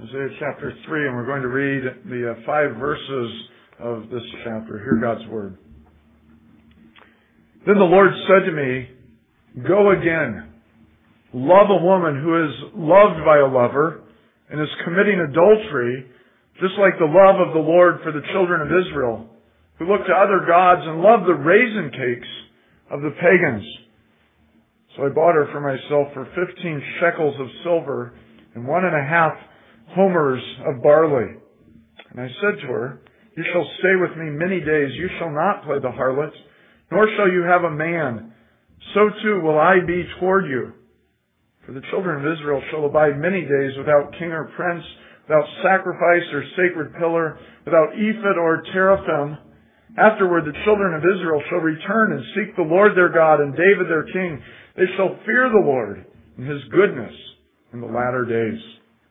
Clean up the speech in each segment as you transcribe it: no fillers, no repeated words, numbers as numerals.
Hosea chapter 3, and we're going to read the 5 verses of this chapter. Hear God's word. Then the Lord said to me, "Go again, love a woman who is loved by a lover and is committing adultery, just like the love of the Lord for the children of Israel, who look to other gods and love the raisin cakes of the pagans." So I bought her for myself for 15 shekels of silver and 1.5 homers of barley. And I said to her, "You shall stay with me many days. You shall not play the harlot, nor shall you have a man. So too will I be toward you. For the children of Israel shall abide many days without king or prince, without sacrifice or sacred pillar, without ephod or teraphim. Afterward the children of Israel shall return and seek the Lord their God and David their king. They shall fear the Lord and His goodness in the latter days."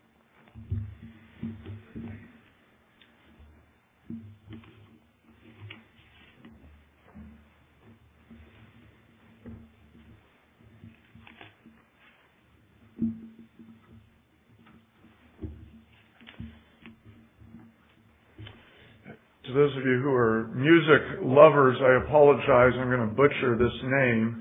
To those of you who are music lovers, I apologize. I'm going to butcher this name.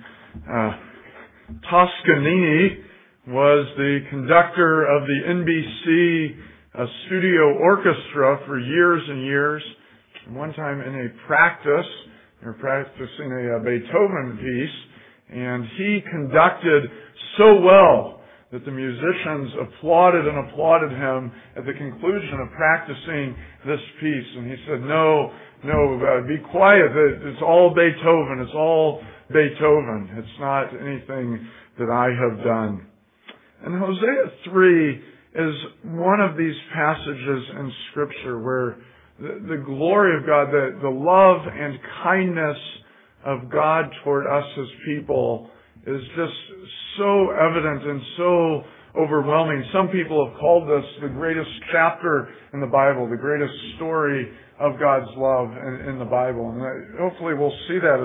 Toscanini was the conductor of the NBC studio orchestra for years and years. And one time in a practice, they were practicing a Beethoven piece, and he conducted so well that the musicians applauded him at the conclusion of practicing this piece. And he said, no, be quiet. It's all Beethoven. It's all Beethoven. It's not anything that I have done. And Hosea 3 is one of these passages in Scripture where the glory of God, the love and kindness of God toward us as people is just so evident and so overwhelming. Some people have called this the greatest chapter in the Bible, the greatest story of God's love in the Bible. And hopefully we'll see that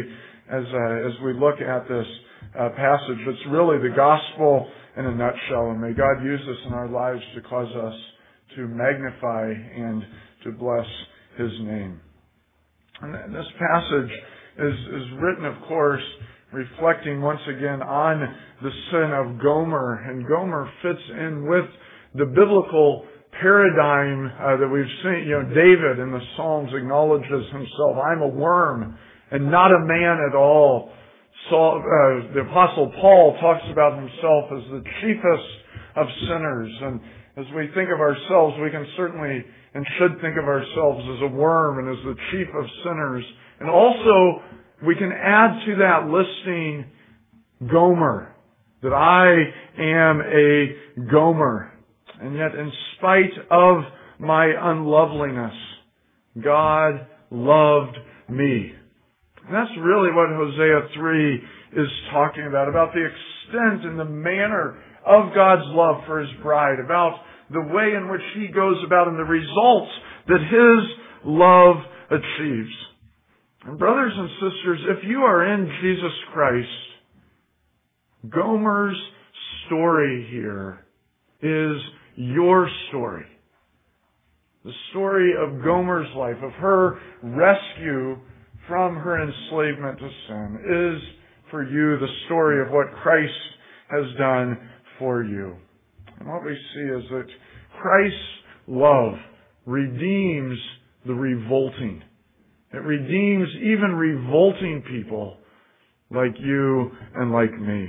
as we look at this passage. It's really the gospel in a nutshell, and may God use this in our lives to cause us to magnify and to bless His name. And this passage is written, of course, reflecting once again on the sin of Gomer. And Gomer fits in with the biblical paradigm that we've seen. David in the Psalms acknowledges himself, "I'm a worm and not a man at all." The Apostle Paul talks about himself as the chiefest of sinners. And as we think of ourselves, we can certainly and should think of ourselves as a worm and as the chief of sinners. And also, we can add to that listing Gomer, that I am a Gomer. And yet, in spite of my unloveliness, God loved me. And that's really what Hosea 3 is talking about the extent and the manner of God's love for His bride, about the way in which He goes about and the results that His love achieves. And brothers and sisters, if you are in Jesus Christ, Gomer's story here is your story. The story of Gomer's life, of her rescue from her enslavement to sin, is for you the story of what Christ has done for you. And what we see is that Christ's love redeems the revolting. It redeems even revolting people like you and like me.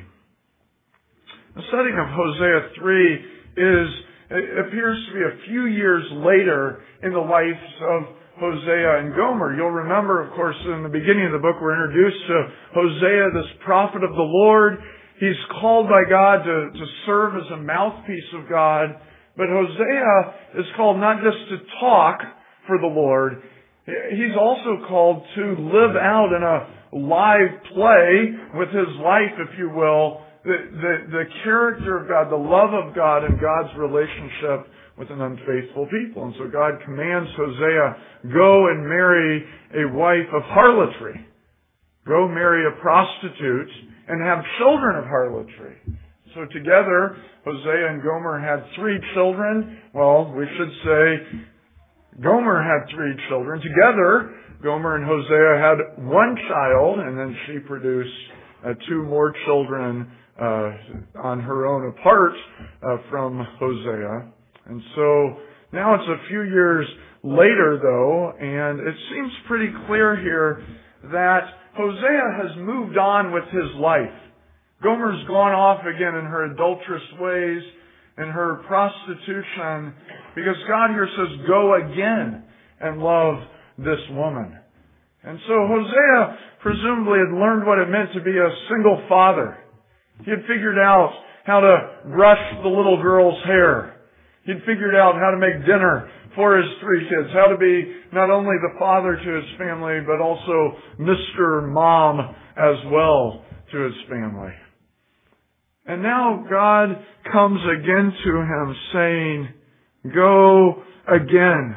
The setting of Hosea 3 appears to be a few years later in the lives of Hosea and Gomer. You'll remember, of course, in the beginning of the book, we're introduced to Hosea, this prophet of the Lord. He's called by God to serve as a mouthpiece of God. But Hosea is called not just to talk for the Lord. He's also called to live out in a live play with his life, if you will, the character of God, the love of God, and God's relationship with an unfaithful people. And so God commands Hosea, go and marry a wife of harlotry. Go marry a prostitute and have children of harlotry. So together, Hosea and Gomer had 3 children. Well, we should say Gomer had 3 children. Together, Gomer and Hosea had 1 child, and then she produced 2 more children on her own apart from Hosea. And so now it's a few years later, though, and it seems pretty clear here that Hosea has moved on with his life. Gomer's gone off again in her adulterous ways, in her prostitution, because God here says, go again and love this woman. And so Hosea presumably had learned what it meant to be a single father. He had figured out how to brush the little girl's hair. He'd figured out how to make dinner for his 3 kids, how to be not only the father to his family, but also Mr. Mom as well to his family. And now God comes again to him saying, go again.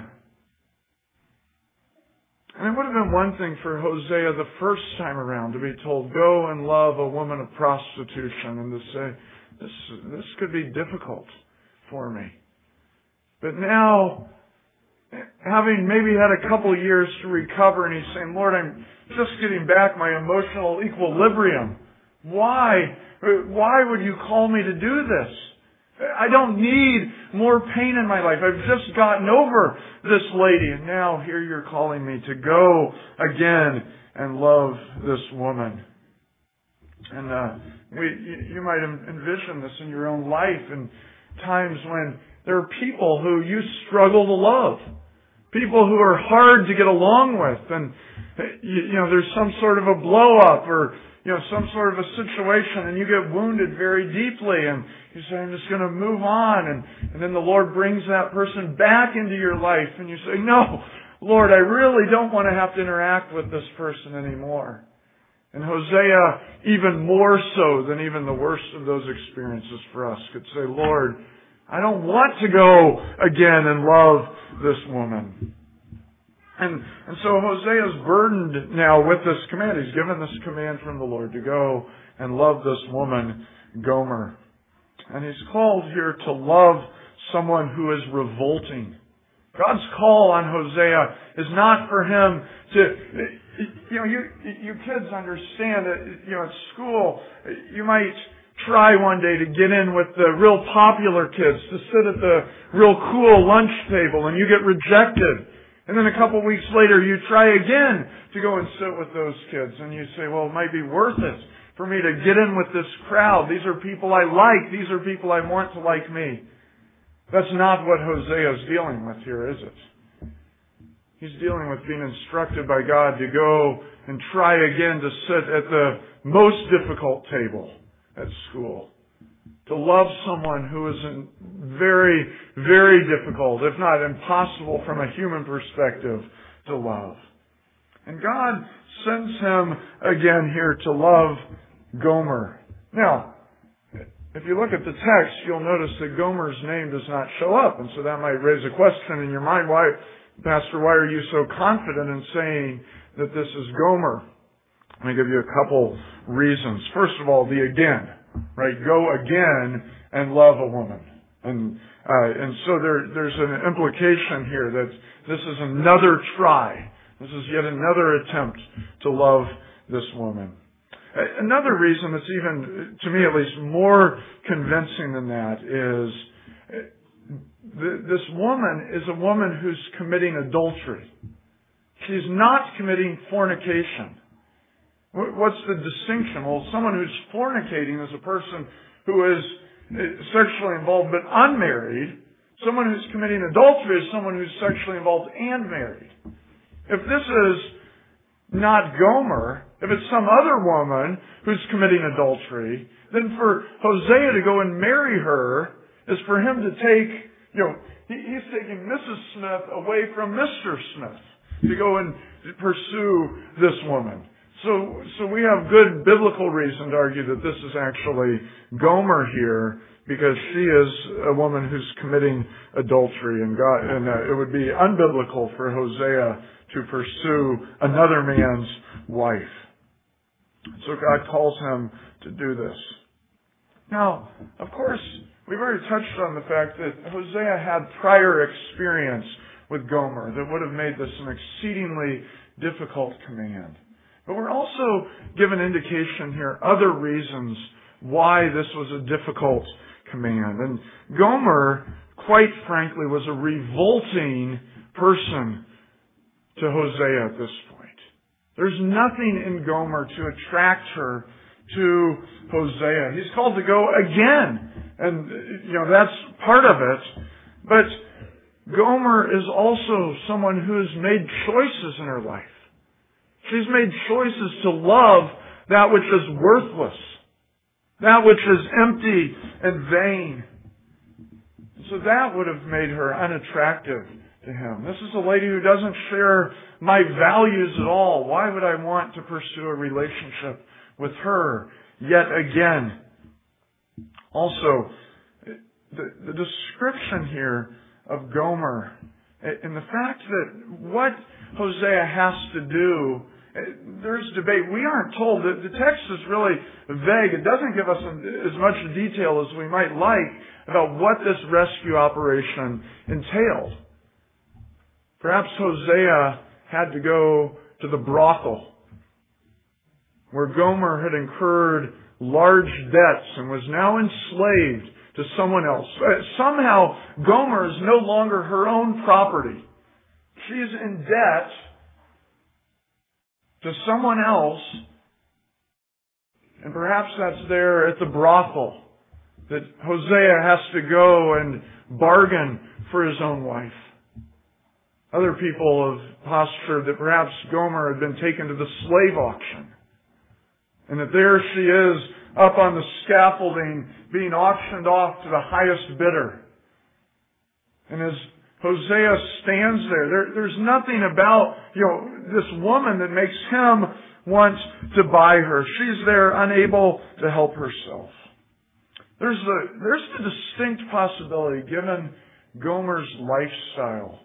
And it would have been one thing for Hosea the first time around to be told, go and love a woman of prostitution, and to say, this could be difficult for me. But now, having maybe had a couple years to recover, and he's saying, Lord, I'm just getting back my emotional equilibrium. Why? Why would you call me to do this? I don't need more pain in my life. I've just gotten over this lady, and now here you're calling me to go again and love this woman. And you might envision this in your own life, in times when there are people who you struggle to love, people who are hard to get along with, and there's some sort of a blow up or some sort of a situation, and you get wounded very deeply, and you say, I'm just going to move on, and then the Lord brings that person back into your life, and you say, no, Lord, I really don't want to have to interact with this person anymore. And Hosea, even more so than even the worst of those experiences for us, could say, Lord, I don't want to go again and love this woman. And so Hosea is burdened now with this command. He's given this command from the Lord to go and love this woman, Gomer. And he's called here to love someone who is revolting. God's call on Hosea is not for him to, you kids understand that, at school, you might try one day to get in with the real popular kids, to sit at the real cool lunch table, and you get rejected. And then a couple weeks later, you try again to go and sit with those kids. And you say, well, it might be worth it for me to get in with this crowd. These are people I like. These are people I want to like me. That's not what Hosea is dealing with here, is it? He's dealing with being instructed by God to go and try again to sit at the most difficult table at school. To love someone who is very, very difficult, if not impossible from a human perspective, to love. And God sends him again here to love Gomer. Now, if you look at the text, you'll notice that Gomer's name does not show up. And so that might raise a question in your mind. Pastor, why are you so confident in saying that this is Gomer? Let me give you a couple reasons. First of all, the again. Right, go again and love a woman, and so there's an implication here that this is another try. This is yet another attempt to love this woman. Another reason that's even, to me at least, more convincing than that is this woman is a woman who's committing adultery. She's not committing fornication. What's the distinction? Well, someone who's fornicating is a person who is sexually involved but unmarried. Someone who's committing adultery is someone who's sexually involved and married. If this is not Gomer, if it's some other woman who's committing adultery, then for Hosea to go and marry her is for him to take, he's taking Mrs. Smith away from Mr. Smith to go and pursue this woman. So we have good biblical reason to argue that this is actually Gomer here, because she is a woman who's committing adultery, and it would be unbiblical for Hosea to pursue another man's wife. So God calls him to do this. Now, of course, we've already touched on the fact that Hosea had prior experience with Gomer that would have made this an exceedingly difficult command. But we're also given indication here, other reasons why this was a difficult command. And Gomer, quite frankly, was a revolting person to Hosea at this point. There's nothing in Gomer to attract her to Hosea. He's called to go again. And, that's part of it. But Gomer is also someone who has made choices in her life. She's made choices to love that which is worthless, that which is empty and vain. So that would have made her unattractive to him. This is a lady who doesn't share my values at all. Why would I want to pursue a relationship with her yet again? Also, the description here of Gomer and the fact that what Hosea has to do, there's debate. We aren't told. The text is really vague. It doesn't give us as much detail as we might like about what this rescue operation entailed. Perhaps Hosea had to go to the brothel where Gomer had incurred large debts and was now enslaved to someone else. Somehow, Gomer is no longer her own property. She is in debt to someone else, and perhaps that's there at the brothel that Hosea has to go and bargain for his own wife. Other people have postured that perhaps Gomer had been taken to the slave auction, and that there she is up on the scaffolding being auctioned off to the highest bidder. And as Hosea stands there's nothing about, this woman that makes him want to buy her. She's there unable to help herself. There's the distinct possibility, given Gomer's lifestyle,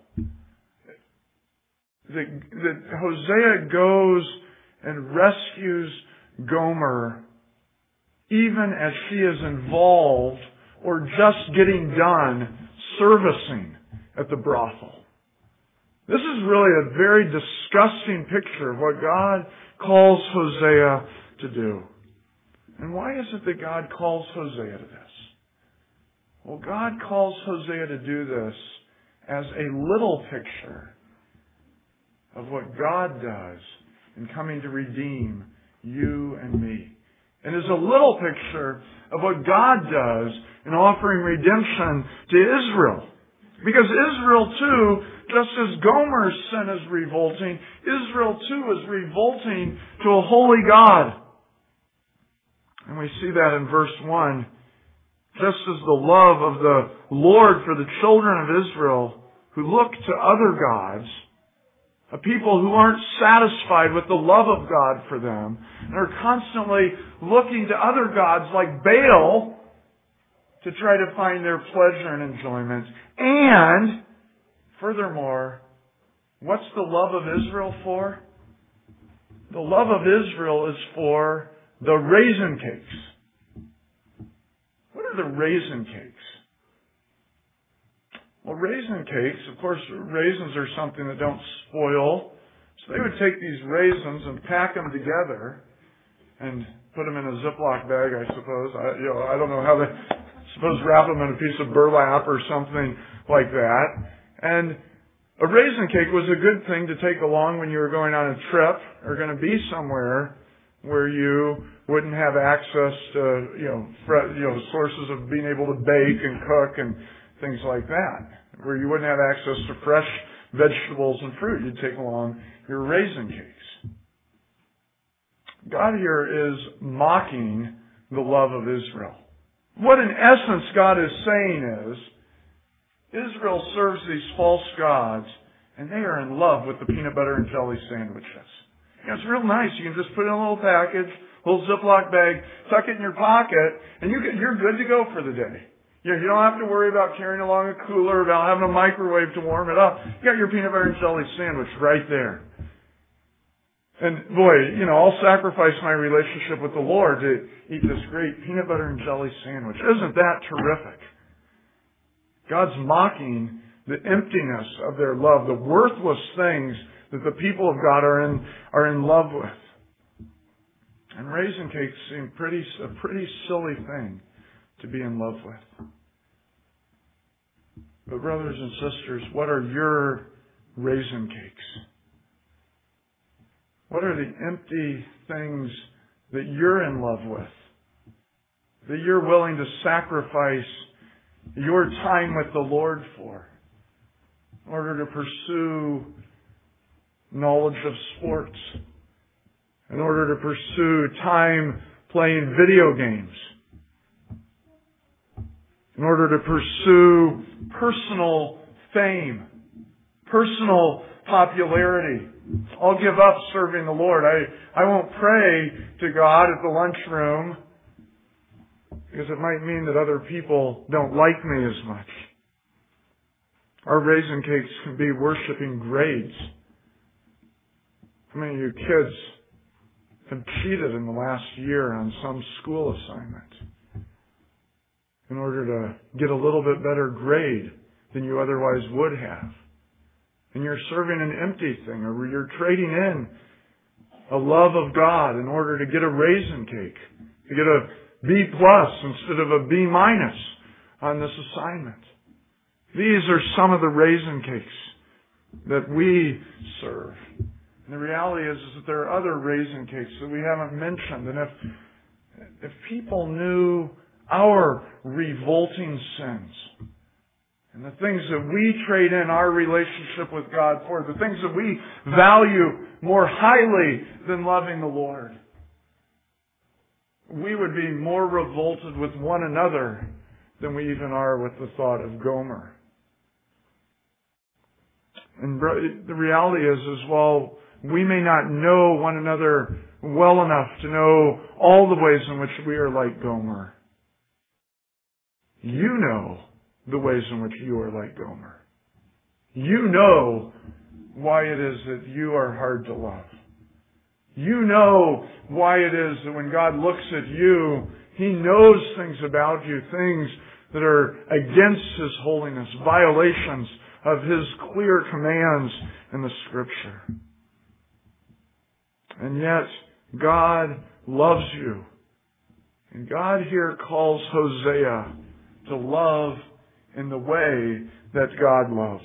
that Hosea goes and rescues Gomer even as she is involved or just getting done servicing at the brothel. This is really a very disgusting picture of what God calls Hosea to do. And why is it that God calls Hosea to this? Well, God calls Hosea to do this as a little picture of what God does in coming to redeem you and me. And as a little picture of what God does in offering redemption to Israel. Because Israel too, just as Gomer's sin is revolting, Israel too is revolting to a holy God. And we see that in verse 1. Just as the love of the Lord for the children of Israel who look to other gods, a people who aren't satisfied with the love of God for them and are constantly looking to other gods like Baal to try to find their pleasure and enjoyment. And, furthermore, what's the love of Israel for? The love of Israel is for the raisin cakes. What are the raisin cakes? Well, raisin cakes, of course, raisins are something that don't spoil. So they would take these raisins and pack them together and put them in a Ziploc bag, I suppose. I don't know how they, suppose wrap them in a piece of burlap or something like that. And a raisin cake was a good thing to take along when you were going on a trip or going to be somewhere where you wouldn't have access to, sources of being able to bake and cook and things like that, where you wouldn't have access to fresh vegetables and fruit. You'd take along your raisin cakes. God here is mocking the love of Israel. What in essence God is saying is, Israel serves these false gods, and they are in love with the peanut butter and jelly sandwiches. It's real nice. You can just put it in a little package, a little Ziploc bag, tuck it in your pocket, and you're good to go for the day. You don't have to worry about carrying along a cooler, about having a microwave to warm it up. You got your peanut butter and jelly sandwich right there. And boy, I'll sacrifice my relationship with the Lord to eat this great peanut butter and jelly sandwich. Isn't that terrific? God's mocking the emptiness of their love, the worthless things that the people of God are in love with. And raisin cakes seem a pretty silly thing to be in love with. But brothers and sisters, what are your raisin cakes? What are the empty things that you're in love with? That you're willing to sacrifice your time with the Lord for? In order to pursue knowledge of sports. In order to pursue time playing video games. In order to pursue personal fame. Personal popularity. I'll give up serving the Lord. I won't pray to God at the lunchroom because it might mean that other people don't like me as much. Our raisin cakes can be worshiping grades. How many of you kids have cheated in the last year on some school assignment in order to get a little bit better grade than you otherwise would have? And you're serving an empty thing, or you're trading in a love of God in order to get a raisin cake, to get a B+ instead of a B- on this assignment. These are some of the raisin cakes that we serve. And the reality is that there are other raisin cakes that we haven't mentioned. And if people knew our revolting sins, and the things that we trade in our relationship with God for, the things that we value more highly than loving the Lord, we would be more revolted with one another than we even are with the thought of Gomer. And the reality is, while we may not know one another well enough to know all the ways in which we are like Gomer, you know the ways in which you are like Gomer. You know why it is that you are hard to love. You know why it is that when God looks at you, He knows things about you, things that are against His holiness, violations of His clear commands in the Scripture. And yet, God loves you. And God here calls Hosea to love in the way that God loves.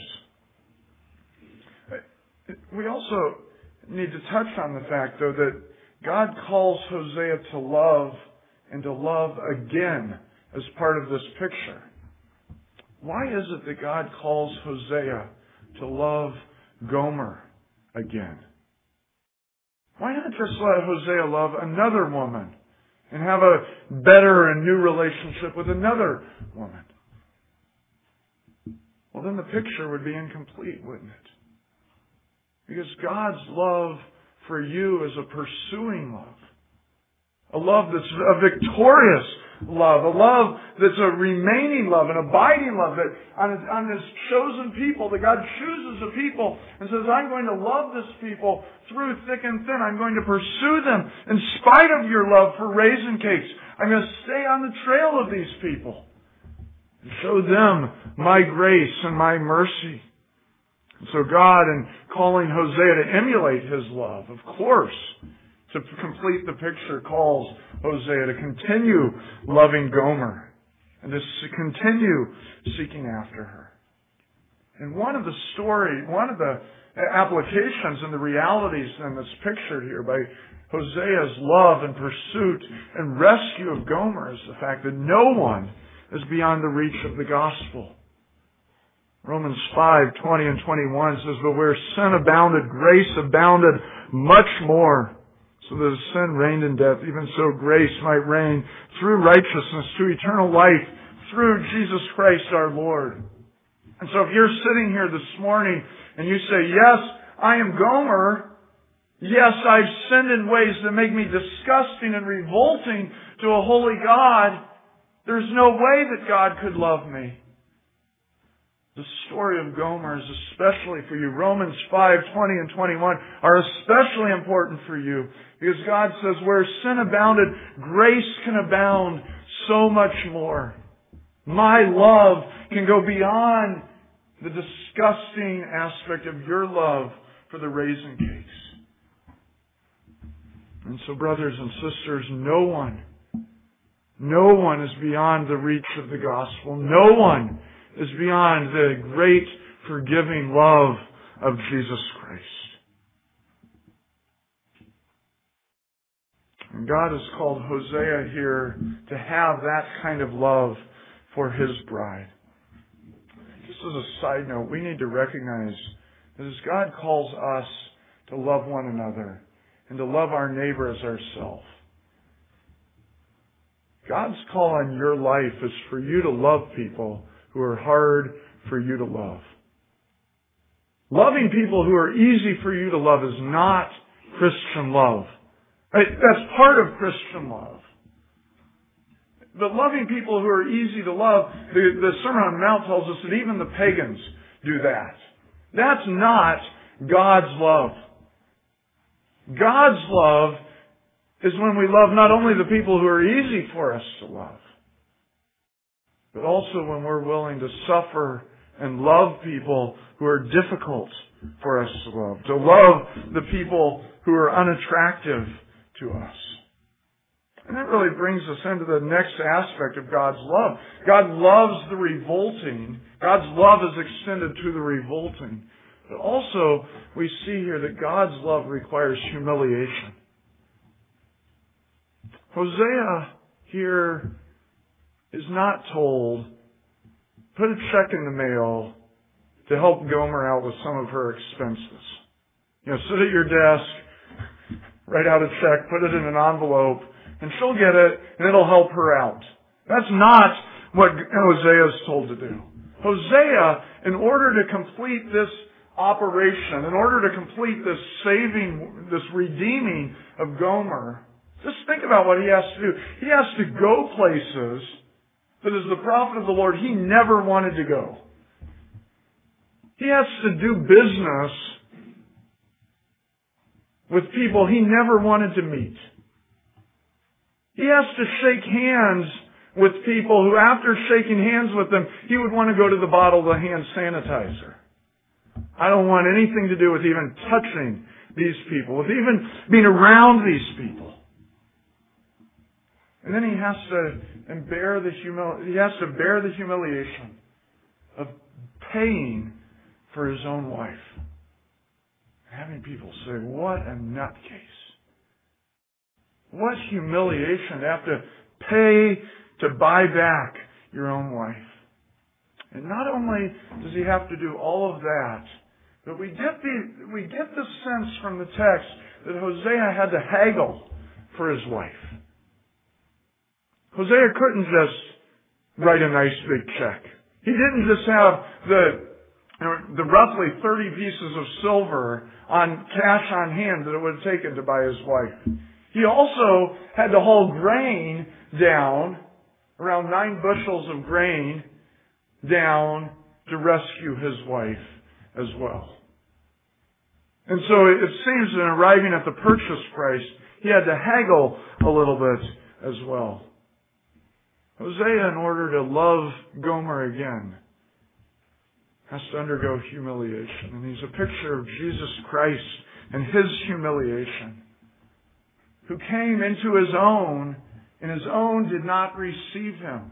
We also need to touch on the fact, though, that God calls Hosea to love and to love again as part of this picture. Why is it that God calls Hosea to love Gomer again? Why not just let Hosea love another woman and have a better and new relationship with another woman? Well, then the picture would be incomplete, wouldn't it? Because God's love for you is a pursuing love. A love that's a victorious love. A love that's a remaining love, an abiding love that on His chosen people, that God chooses a people and says, I'm going to love this people through thick and thin. I'm going to pursue them in spite of your love for raisin cakes. I'm going to stay on the trail of these people. Show them my grace and my mercy. And so God, in calling Hosea to emulate His love, of course, to complete the picture, calls Hosea to continue loving Gomer and to continue seeking after her. And one of the applications and the realities in this picture here by Hosea's love and pursuit and rescue of Gomer is the fact that no one is beyond the reach of the gospel. Romans 5:20 and 21 says, but where sin abounded, grace abounded much more. So that as sin reigned in death, even so grace might reign through righteousness to eternal life through Jesus Christ our Lord. And so if you're sitting here this morning and you say, yes, I am Gomer. Yes, I've sinned in ways that make me disgusting and revolting to a holy God. There's no way that God could love me. The story of Gomer is especially for you. Romans 5:20 and 21 are especially important for you because God says where sin abounded, grace can abound so much more. My love can go beyond the disgusting aspect of your love for the raisin cakes. And so, brothers and sisters, no one is beyond the reach of the gospel. No one is beyond the great forgiving love of Jesus Christ. And God has called Hosea here to have that kind of love for his bride. Just as a side note, we need to recognize that as God calls us to love one another and to love our neighbor as ourselves, God's call on your life is for you to love people who are hard for you to love. Loving people who are easy for you to love is not Christian love. That's part of Christian love. But loving people who are easy to love, the Sermon on the Mount tells us that even the pagans do that. That's not God's love. God's love is when we love not only the people who are easy for us to love, but also when we're willing to suffer and love people who are difficult for us to love. To love the people who are unattractive to us. And that really brings us into the next aspect of God's love. God loves the revolting. God's love is extended to the revolting. But also, we see here that God's love requires humiliation. Hosea here is not told, put a check in the mail to help Gomer out with some of her expenses. Sit at your desk, write out a check, put it in an envelope, and she'll get it, and it'll help her out. That's not what Hosea is told to do. Hosea, in order to complete this operation, in order to complete this saving, this redeeming of Gomer, just think about what he has to do. He has to go places that as the prophet of the Lord, he never wanted to go. He has to do business with people he never wanted to meet. He has to shake hands with people who, after shaking hands with them, he would want to go to the bottle of hand sanitizer. I don't want anything to do with even touching these people, with even being around these people. And then he has to bear the humiliation of paying for his own wife. Having people say, what a nutcase. What humiliation to have to pay to buy back your own wife. And not only does he have to do all of that, but we get the sense from the text that Hosea had to haggle for his wife. Hosea couldn't just write a nice big check. He didn't just have the roughly 30 pieces of silver on cash on hand that it would have taken to buy his wife. He also had to haul grain down, around 9 bushels of grain down to rescue his wife as well. And so it seems that in arriving at the purchase price, he had to haggle a little bit as well. Hosea, in order to love Gomer again, has to undergo humiliation. And he's a picture of Jesus Christ and his humiliation, who came into his own, and his own did not receive him.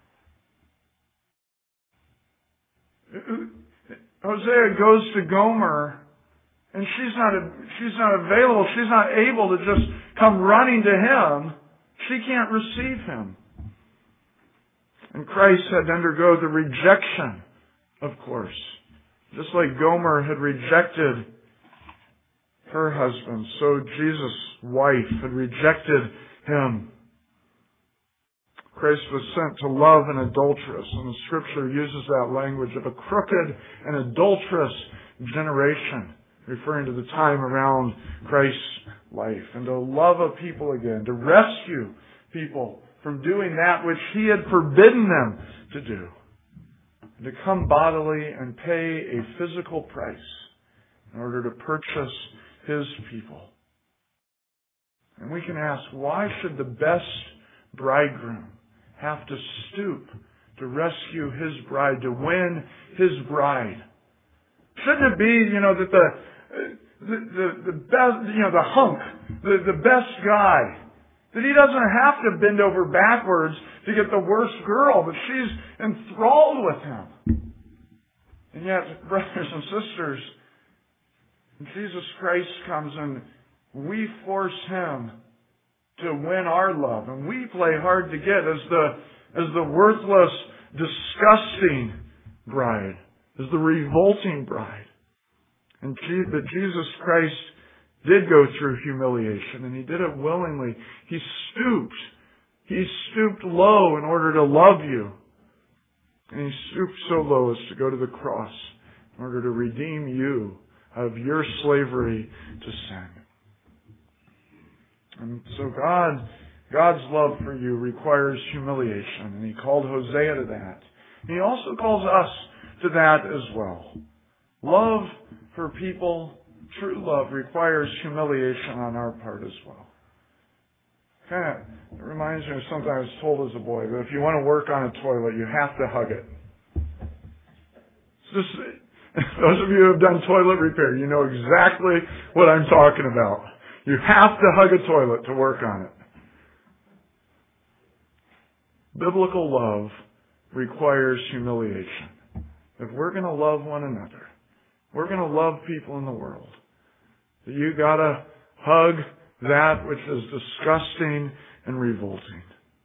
Hosea goes to Gomer, and she's not available. She's not able to just come running to him. She can't receive him. And Christ had to undergo the rejection, of course. Just like Gomer had rejected her husband, so Jesus' wife had rejected him. Christ was sent to love an adulteress, and the Scripture uses that language of a crooked and adulterous generation, referring to the time around Christ's life, and to love a people again, to rescue people from doing that which he had forbidden them to do. to come bodily and pay a physical price in order to purchase His people. And we can ask, why should the best bridegroom have to stoop to rescue his bride, to win his bride? Shouldn't it be, that the best, the hunk, the best guy, that he doesn't have to bend over backwards to get the worst girl, but she's enthralled with him. And yet, brothers and sisters, Jesus Christ comes and we force Him to win our love. And we play hard to get as the worthless, disgusting bride, as the revolting bride. But Jesus Christ did go through humiliation, and He did it willingly. He stooped. He stooped low in order to love you. And He stooped so low as to go to the cross in order to redeem you out of your slavery to sin. And so God's love for you requires humiliation, and He called Hosea to that. And He also calls us to that as well. Love for people, true love, requires humiliation on our part as well. It reminds me of something I was told as a boy, that if you want to work on a toilet, you have to hug it. It's just, those of you who have done toilet repair, you know exactly what I'm talking about. You have to hug a toilet to work on it. Biblical love requires humiliation. If we're going to love one another, we're going to love people in the world, you got to hug that which is disgusting and revolting.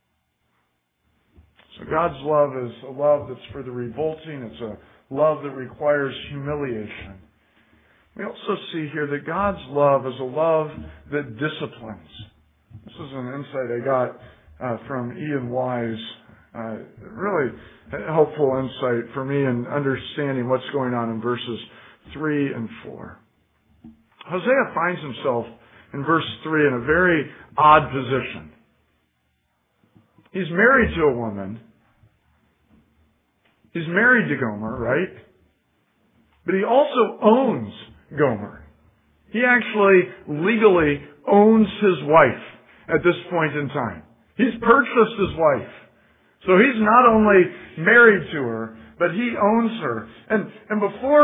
So God's love is a love that's for the revolting. It's a love that requires humiliation. We also see here that God's love is a love that disciplines. This is an insight I got from Ian Wise. Really helpful insight for me in understanding what's going on in verses 3 and 4. Hosea finds himself in verse 3 in a very odd position. He's married to a woman. He's married to Gomer, right? But he also owns Gomer. He actually legally owns his wife at this point in time. He's purchased his wife. So he's not only married to her, but he owns her. And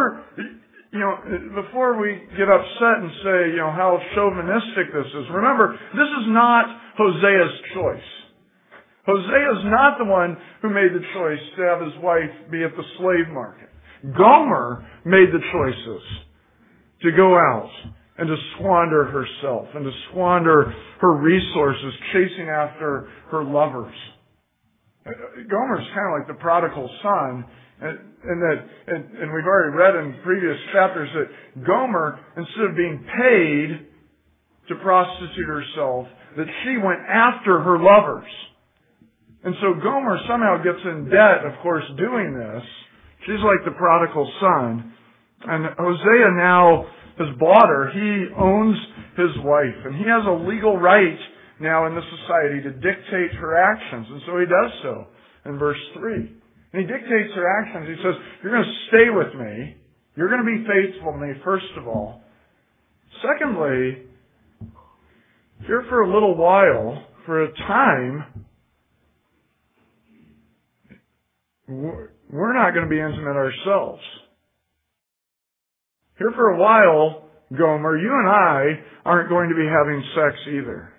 before we get upset and say, how chauvinistic this is, remember, this is not Hosea's choice. Hosea is not the one who made the choice to have his wife be at the slave market. Gomer made the choices to go out and to squander herself and to squander her resources chasing after her lovers. Gomer's kind of like the prodigal son, and we've already read in previous chapters that Gomer, instead of being paid to prostitute herself, that she went after her lovers. And so Gomer somehow gets in debt, of course, doing this. She's like the prodigal son. And Hosea now has bought her. He owns his wife. And he has a legal right now in the society to dictate her actions. And so he does so in verse 3. And he dictates her actions. He says, you're going to stay with me. You're going to be faithful to me, first of all. Secondly, here for a little while, for a time, we're not going to be intimate ourselves. Here for a while, Gomer, you and I aren't going to be having sex either.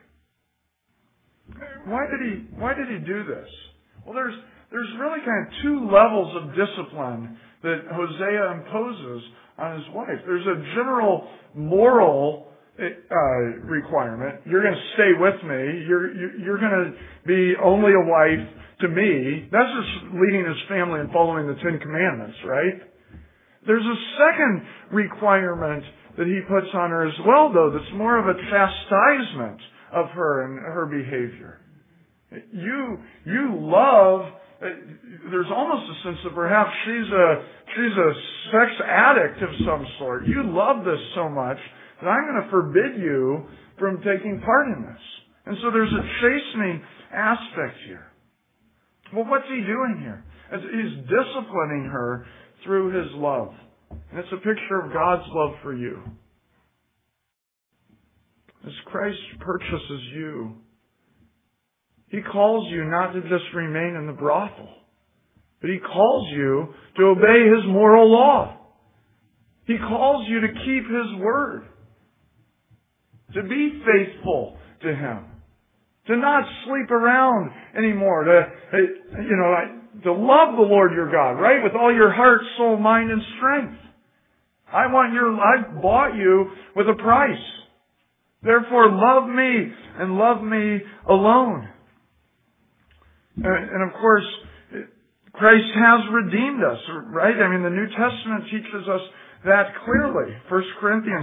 Why did he do this? Well, there's really kind of two levels of discipline that Hosea imposes on his wife. There's a general moral requirement. You're going to stay with me. You're going to be only a wife to me. That's just leading his family and following the Ten Commandments, right? There's a second requirement that he puts on her as well, though, that's more of a chastisement of her and her behavior. You love, there's almost a sense that perhaps she's a sex addict of some sort. You love this so much that I'm going to forbid you from taking part in this. And so there's a chastening aspect here. Well, what's He doing here? He's disciplining her through His love. And it's a picture of God's love for you. As Christ purchases you, He calls you not to just remain in the brothel, but He calls you to obey His moral law. He calls you to keep His word, to be faithful to Him, to not sleep around anymore, to love the Lord your God, right? With all your heart, soul, mind, and strength. I bought you with a price. Therefore, love me and love me alone. And of course, Christ has redeemed us, right? I mean, the New Testament teaches us that clearly. 1 Corinthians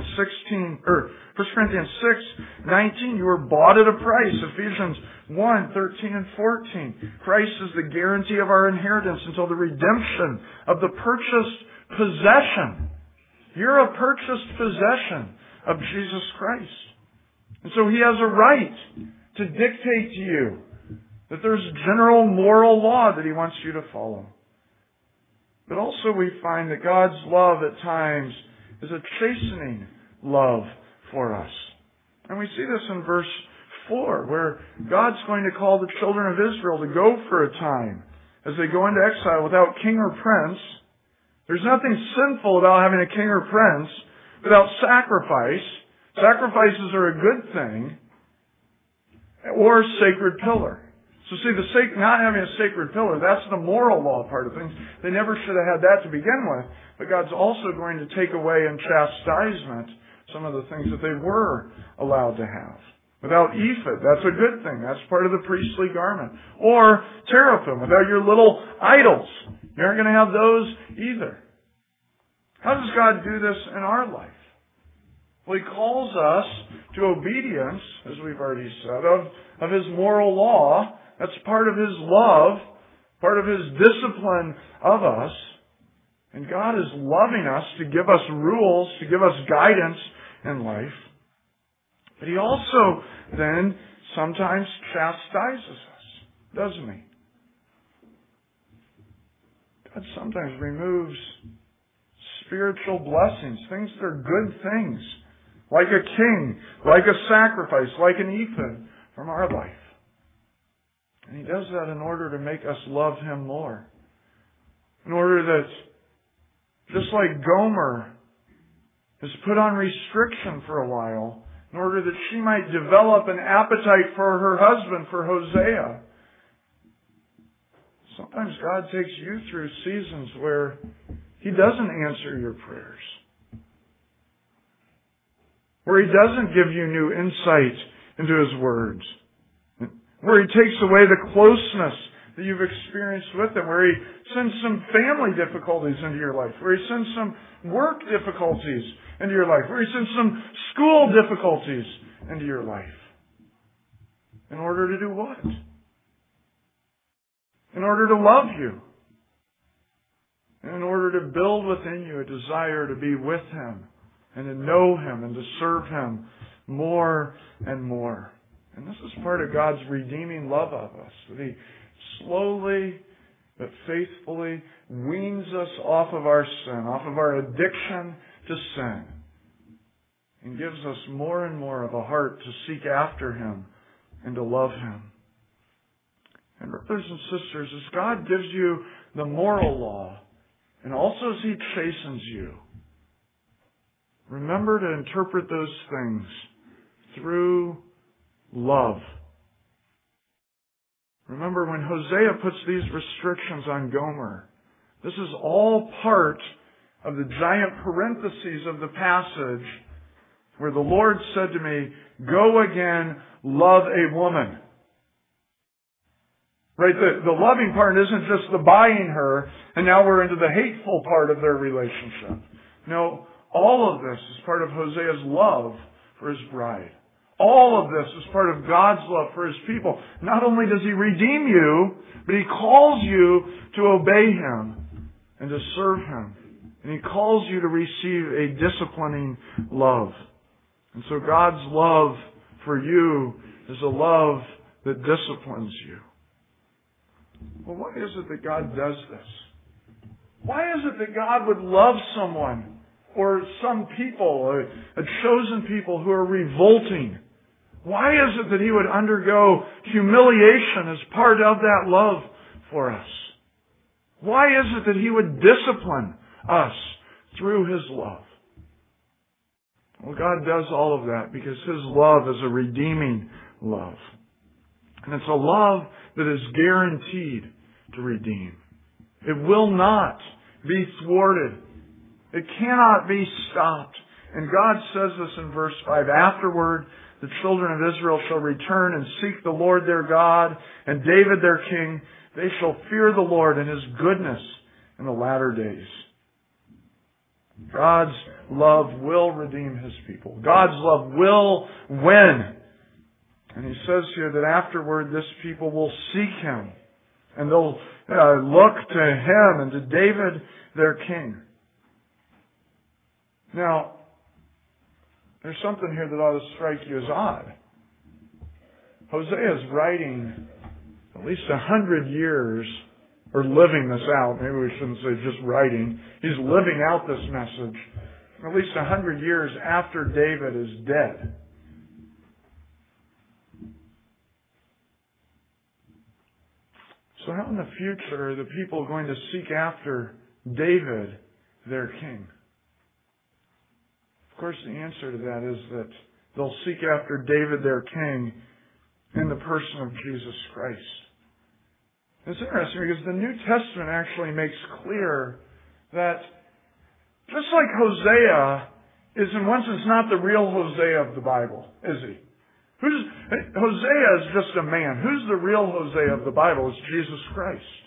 6:19, you were bought at a price. Ephesians 1:13 and 14. Christ is the guarantee of our inheritance until the redemption of the purchased possession. You're a purchased possession of Jesus Christ. And so He has a right to dictate to you that there's general moral law that He wants you to follow. But also we find that God's love at times is a chastening love for us. And we see this in verse 4, where God's going to call the children of Israel to go for a time as they go into exile without king or prince. There's nothing sinful about having a king or prince without sacrifice. Sacrifices are a good thing. Or sacred pillar. So see, not having a sacred pillar, that's the moral law part of things. They never should have had that to begin with. But God's also going to take away in chastisement some of the things that they were allowed to have. Without ephod, that's a good thing. That's part of the priestly garment. Or teraphim, without your little idols. You aren't going to have those either. How does God do this in our life? Well, He calls us to obedience, as we've already said, of His moral law. That's part of His love, part of His discipline of us. And God is loving us to give us rules, to give us guidance in life. But He also then sometimes chastises us, doesn't He? God sometimes removes spiritual blessings, things that are good things, like a king, like a sacrifice, like an ephod from our life. And He does that in order to make us love Him more. In order that, just like Gomer is put on restriction for a while, in order that she might develop an appetite for her husband, for Hosea. Sometimes God takes you through seasons where He doesn't answer your prayers. Where He doesn't give you new insight into His words. Where He takes away the closeness that you've experienced with Him. Where He sends some family difficulties into your life. Where He sends some work difficulties into your life. Where He sends some school difficulties into your life. In order to do what? In order to love you. In order to build within you a desire to be with Him. And to know Him and to serve Him more and more. And this is part of God's redeeming love of us. That He slowly but faithfully weans us off of our sin, off of our addiction to sin. And gives us more and more of a heart to seek after Him and to love Him. And brothers and sisters, as God gives you the moral law, and also as He chastens you, remember to interpret those things through love. Remember, when Hosea puts these restrictions on Gomer, this is all part of the giant parentheses of the passage where the Lord said to me, "Go again, love a woman." Right? The loving part isn't just the buying her, and now we're into the hateful part of their relationship. No, all of this is part of Hosea's love for his bride. All of this is part of God's love for His people. Not only does He redeem you, but He calls you to obey Him and to serve Him. And He calls you to receive a disciplining love. And so God's love for you is a love that disciplines you. Well, why is it that God does this? Why is it that God would love someone or some people, a chosen people who are revolting? Why is it that He would undergo humiliation as part of that love for us? Why is it that He would discipline us through His love? Well, God does all of that because His love is a redeeming love. And it's a love that is guaranteed to redeem. It will not be thwarted. It cannot be stopped. And God says this in verse 5. Afterward, the children of Israel shall return and seek the Lord their God and David their king. They shall fear the Lord and His goodness in the latter days. God's love will redeem His people. God's love will win. And He says here that afterward this people will seek Him. And they'll look to Him and to David their king. Now, there's something here that ought to strike you as odd. Hosea is writing at least 100 years, or living this out. Maybe we shouldn't say just writing. He's living out this message at least 100 years after David is dead. So how in the future are the people going to seek after David, their king? Of course, the answer to that is that they'll seek after David, their king, in the person of Jesus Christ. It's interesting because the New Testament actually makes clear that just like Hosea is in one sense not the real Hosea of the Bible, is he? Hosea is just a man. Who's the real Hosea of the Bible? It's Jesus Christ.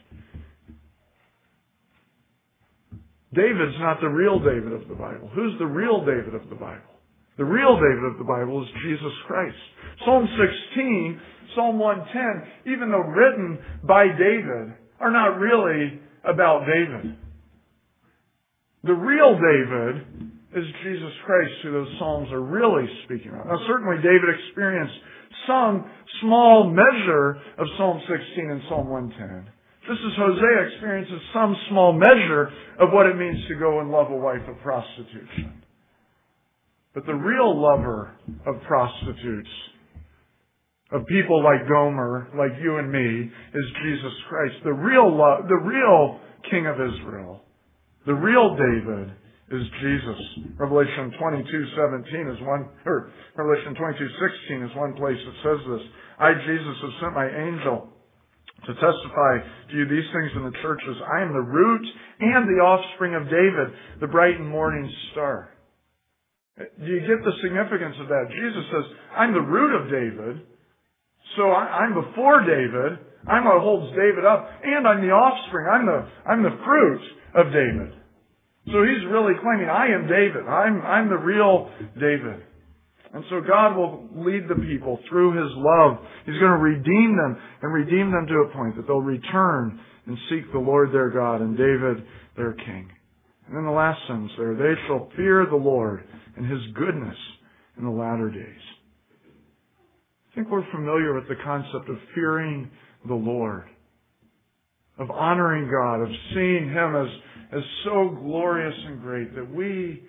David's not the real David of the Bible. Who's the real David of the Bible? The real David of the Bible is Jesus Christ. Psalm 16, Psalm 110, even though written by David, are not really about David. The real David is Jesus Christ, who those Psalms are really speaking of. Now, certainly David experienced some small measure of Psalm 16 and Psalm 110. Just as Hosea experiences some small measure of what it means to go and love a wife of prostitution. But the real lover of prostitutes, of people like Gomer, like you and me, is Jesus Christ. The real King of Israel, the real David, is Jesus. Revelation 22:17 is one, or Revelation 22:16 is one place that says this. I, Jesus, have sent my angel to testify to you these things in the churches. I am the root and the offspring of David, the bright and morning star. Do you get the significance of that? Jesus says, I'm the root of David, so I'm before David. I'm what holds David up, and I'm the offspring. I'm the fruit of David. So he's really claiming, I am David. I'm the real David. And so God will lead the people through His love. He's going to redeem them and redeem them to a point that they'll return and seek the Lord their God and David their king. And then the last sentence there, they shall fear the Lord and His goodness in the latter days. I think we're familiar with the concept of fearing the Lord, of honoring God, of seeing Him as so glorious and great that we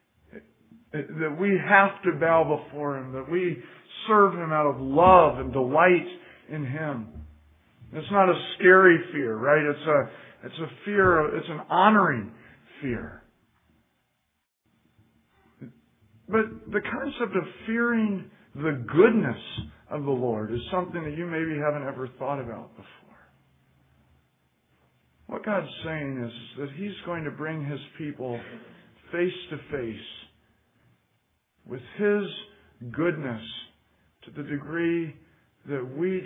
have to bow before Him, that we serve Him out of love and delight in Him. It's not a scary fear, right? It's a fear, it's an honoring fear. But the concept of fearing the goodness of the Lord is something that you maybe haven't ever thought about before. What God's saying is that He's going to bring His people face to face with His goodness to the degree that we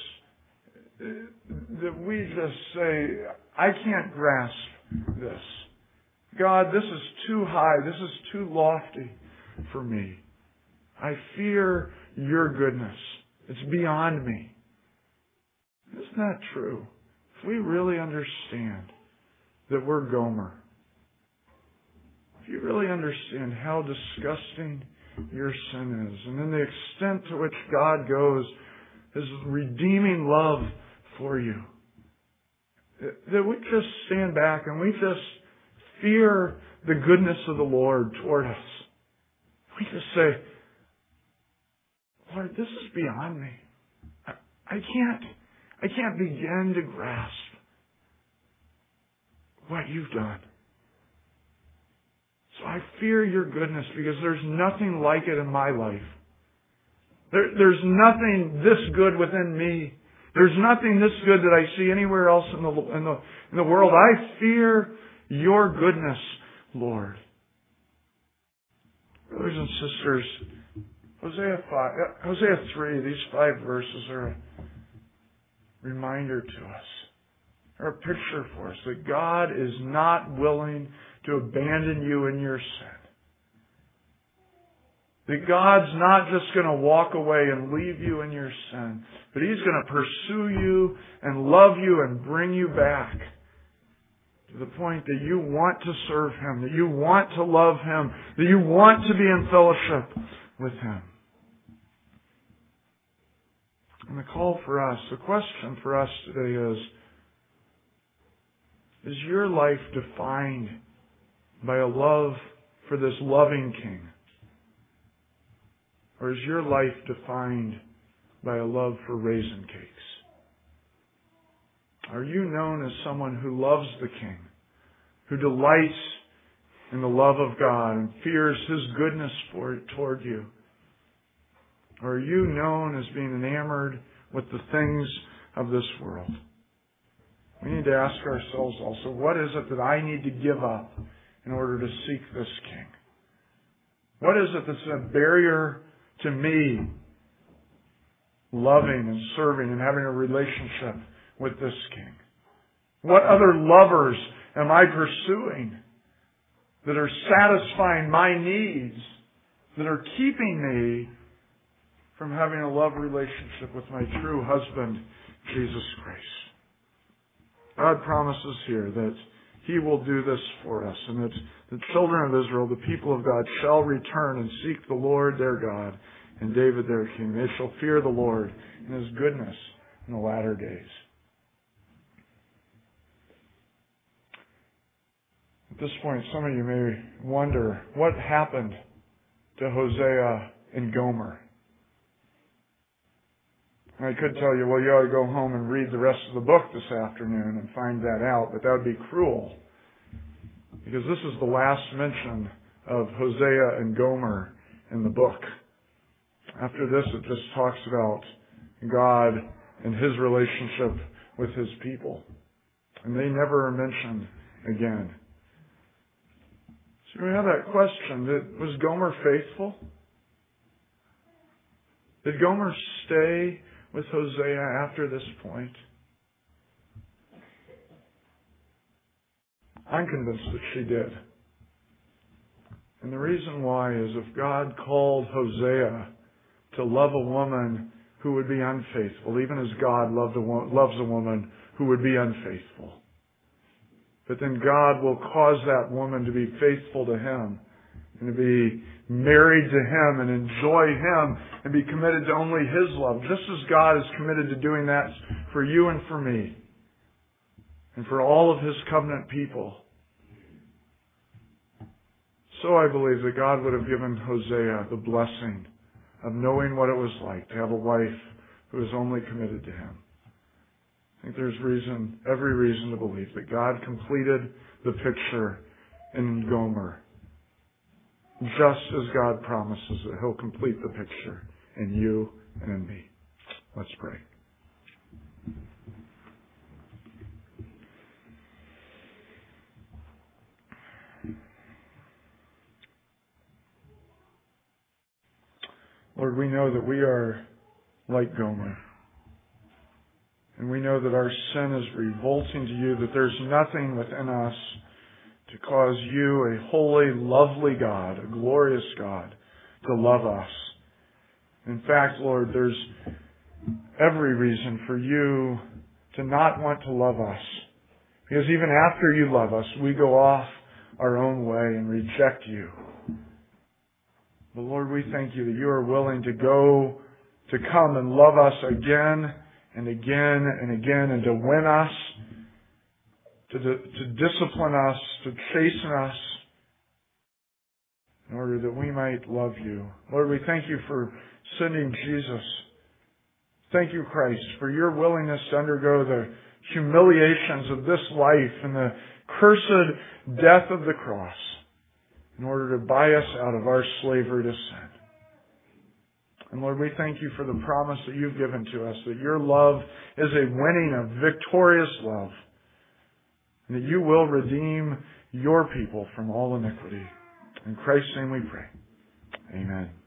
just say, I can't grasp this. God, this is too high. This is too lofty for me. I fear your goodness. It's beyond me. Isn't that true? If we really understand that we're Gomer, if you really understand how disgusting your sin is, and then the extent to which God goes, His redeeming love for you, that we just stand back and we just fear the goodness of the Lord toward us. We just say, Lord, this is beyond me. I can't begin to grasp what you've done. So I fear your goodness because there's nothing like it in my life. There's nothing this good within me. There's nothing this good that I see anywhere else in the world. I fear your goodness, Lord. Brothers and sisters, Hosea 3, these 5 verses are a reminder to us. They're a picture for us that God is not willing to abandon you in your sin. That God's not just going to walk away and leave you in your sin, but He's going to pursue you and love you and bring you back to the point that you want to serve Him, that you want to love Him, that you want to be in fellowship with Him. And the call for us, the question for us today is your life defined by a love for this loving King? Or is your life defined by a love for raisin cakes? Are you known as someone who loves the King, who delights in the love of God and fears His goodness toward you? Or are you known as being enamored with the things of this world? We need to ask ourselves also, what is it that I need to give up in order to seek this King? What is it that's a barrier to me loving and serving and having a relationship with this King? What other lovers am I pursuing that are satisfying my needs, that are keeping me from having a love relationship with my true husband, Jesus Christ? God promises here that He will do this for us, and that the children of Israel, the people of God, shall return and seek the Lord their God and David their King. They shall fear the Lord and His goodness in the latter days. At this point, some of you may wonder, what happened to Hosea and Gomer? I could tell you, well, you ought to go home and read the rest of the book this afternoon and find that out, but that would be cruel. Because this is the last mention of Hosea and Gomer in the book. After this, it just talks about God and His relationship with His people. And they never are mentioned again. So we have that question, was Gomer faithful? Did Gomer stay with Hosea after this point? I'm convinced that she did. And the reason why is if God called Hosea to love a woman who would be unfaithful, even as God loves a woman who would be unfaithful, but then God will cause that woman to be faithful to Him and to be married to Him and enjoy Him and be committed to only His love, just as God is committed to doing that for you and for me and for all of His covenant people. So I believe that God would have given Hosea the blessing of knowing what it was like to have a wife who is only committed to Him. I think there's every reason to believe that God completed the picture in Gomer, just as God promises that He'll complete the picture in you and in me. Let's pray. Lord, we know that we are like Gomer. And we know that our sin is revolting to You, that there's nothing within us to cause You, a holy, lovely God, a glorious God, to love us. In fact, Lord, there's every reason for You to not want to love us. Because even after You love us, we go off our own way and reject You. But Lord, we thank You that You are willing to come and love us again and again and again, and to win us to discipline us, to chasten us, in order that we might love you. Lord, we thank you for sending Jesus. Thank you, Christ, for your willingness to undergo the humiliations of this life and the cursed death of the cross in order to buy us out of our slavery to sin. And Lord, we thank you for the promise that you've given to us, that your love is a winning, a victorious love, and that you will redeem your people from all iniquity. In Christ's name we pray. Amen.